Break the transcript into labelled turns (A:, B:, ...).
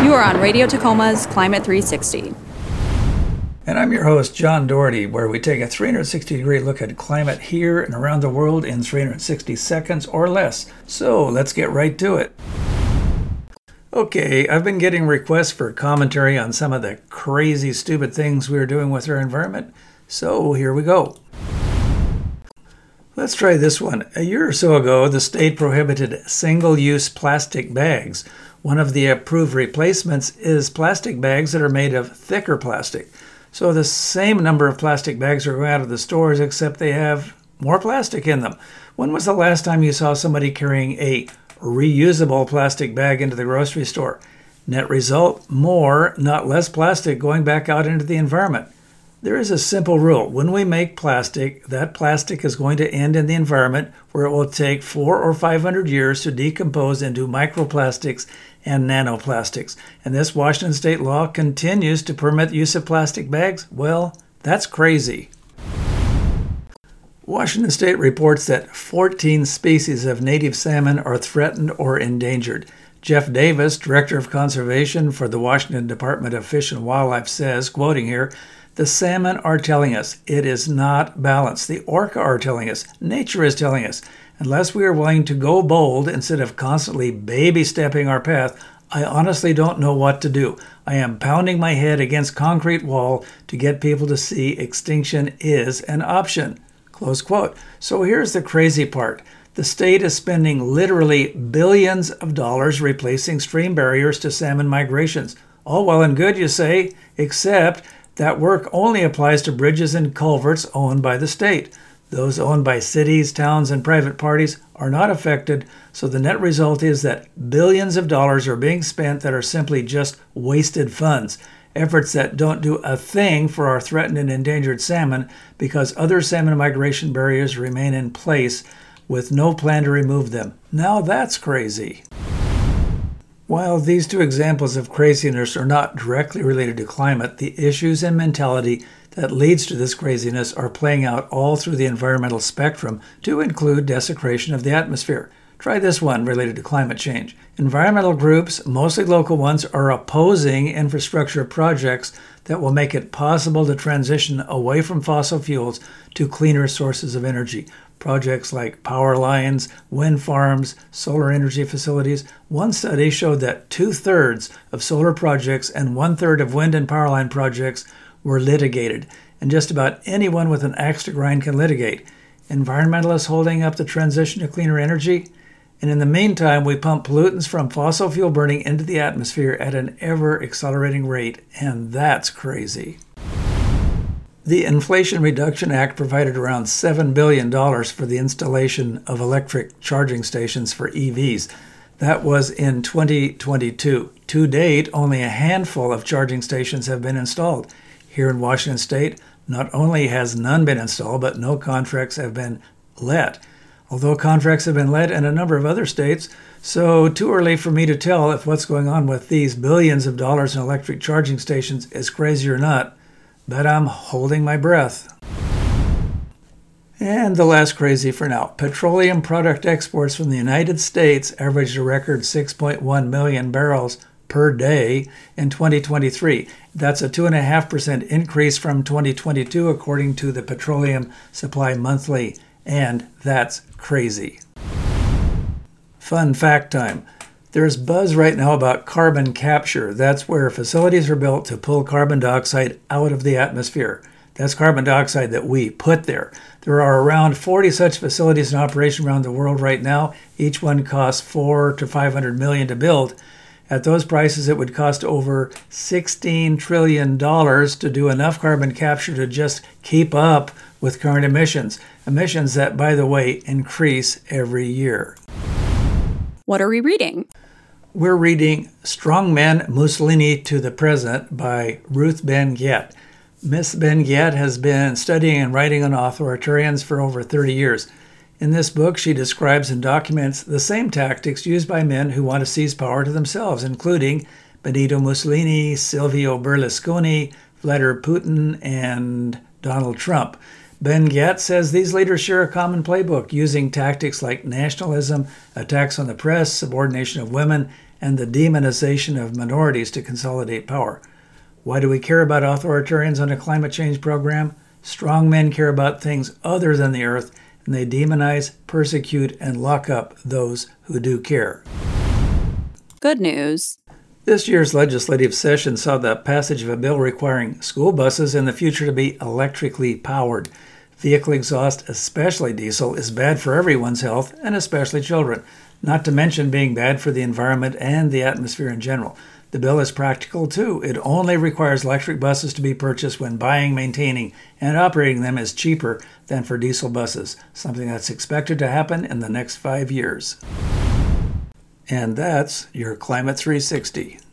A: You are on Radio Tacoma's Climate 360.
B: And I'm your host, John Doherty, where we take a 360-degree look at climate here and around the world in 360 seconds or less. So let's get right to it. Okay, I've been getting requests for commentary on some of the crazy, stupid things we're doing with our environment. So here we go. Let's try this one. A year or so ago, the state prohibited single-use plastic bags. One of the approved replacements is plastic bags that are made of thicker plastic. So the same number of plastic bags are going out of the stores, except they have more plastic in them. When was the last time you saw somebody carrying a reusable plastic bag into the grocery store? Net result, more, not less plastic going back out into the environment. There is a simple rule. When we make plastic, that plastic is going to end in the environment where it will take 400 or 500 years to decompose into microplastics and nanoplastics. And this Washington state law continues to permit use of plastic bags? Well, that's crazy. Washington state reports that 14 species of native salmon are threatened or endangered. Jeff Davis, Director of Conservation for the Washington Department of Fish and Wildlife, says, quoting here, "The salmon are telling us it is not balanced. The orca are telling us, nature is telling us. Unless we are willing to go bold instead of constantly baby-stepping our path, I honestly don't know what to do. I am pounding my head against concrete wall to get people to see extinction is an option." Close quote. So here's the crazy part. The state is spending literally billions of dollars replacing stream barriers to salmon migrations. All well and good, you say, except that work only applies to bridges and culverts owned by the state. Those owned by cities, towns, and private parties are not affected, so the net result is that billions of dollars are being spent that are simply just wasted funds, efforts that don't do a thing for our threatened and endangered salmon because other salmon migration barriers remain in place with no plan to remove them. Now that's crazy. While these two examples of craziness are not directly related to climate, the issues and mentality that leads to this craziness are playing out all through the environmental spectrum to include desecration of the atmosphere. Try this one related to climate change. Environmental groups, mostly local ones, are opposing infrastructure projects that will make it possible to transition away from fossil fuels to cleaner sources of energy. Projects like power lines, wind farms, solar energy facilities. One study showed that 2/3 of solar projects and 1/3 of wind and power line projects were litigated, and just about anyone with an axe to grind can litigate. Environmentalists holding up the transition to cleaner energy? And in the meantime, we pump pollutants from fossil fuel burning into the atmosphere at an ever-accelerating rate, and that's crazy. The Inflation Reduction Act provided around $7 billion for the installation of electric charging stations for EVs. That was in 2022. To date, only a handful of charging stations have been installed. Here in Washington state, not only has none been installed, but no contracts have been let. Although contracts have been let in a number of other states, so too early for me to tell if what's going on with these billions of dollars in electric charging stations is crazy or not, but I'm holding my breath. And the last crazy for now. Petroleum product exports from the United States averaged a record 6.1 million barrels per day in 2023. That's a 2.5% increase from 2022, according to the Petroleum Supply Monthly, and that's crazy. Fun fact time. There's buzz right now about carbon capture. That's where facilities are built to pull carbon dioxide out of the atmosphere. That's carbon dioxide that we put there. There are around 40 such facilities in operation around the world right now. Each one costs $400 to $500 million to build. At those prices, it would cost over $16 trillion to do enough carbon capture to just keep up with current emissions. Emissions that, by the way, increase every year.
A: What are we reading?
B: We're reading Strongmen Mussolini to the Present by Ruth Ben-Ghiat. Miss Ben-Ghiat has been studying and writing on authoritarians for over 30 years. In this book, she describes and documents the same tactics used by men who want to seize power to themselves, including Benito Mussolini, Silvio Berlusconi, Vladimir Putin, and Donald Trump. Ben-Ghiat says these leaders share a common playbook, using tactics like nationalism, attacks on the press, subordination of women, and the demonization of minorities to consolidate power. Why do we care about authoritarians on a climate change program? Strong men care about things other than the earth, and they demonize, persecute, and lock up those who do care.
A: Good news.
B: This year's legislative session saw the passage of a bill requiring school buses in the future to be electrically powered. Vehicle exhaust, especially diesel, is bad for everyone's health, and especially children, not to mention being bad for the environment and the atmosphere in general. The bill is practical, too. It only requires electric buses to be purchased when buying, maintaining, and operating them is cheaper than for diesel buses, something that's expected to happen in the next 5 years. And that's your Climate 360.